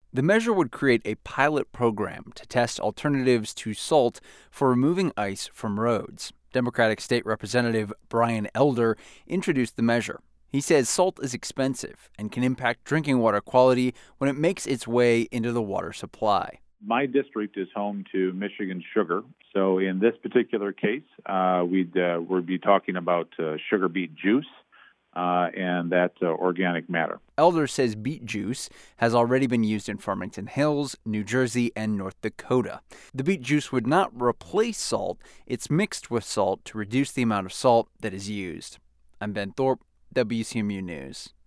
The measure would create a pilot program to test alternatives to salt for removing ice from roads. Democratic State Representative Brian Elder introduced the measure. He says salt is expensive and can impact drinking water quality when it makes its way into the water supply. My district is home to Michigan Sugar. So in this particular case, we'd be talking about sugar beet juice and that organic matter. Elder says beet juice has already been used in Farmington Hills, New Jersey, and North Dakota. The beet juice would not replace salt. It's mixed with salt to reduce the amount of salt that is used. I'm Ben Thorpe, WCMU News.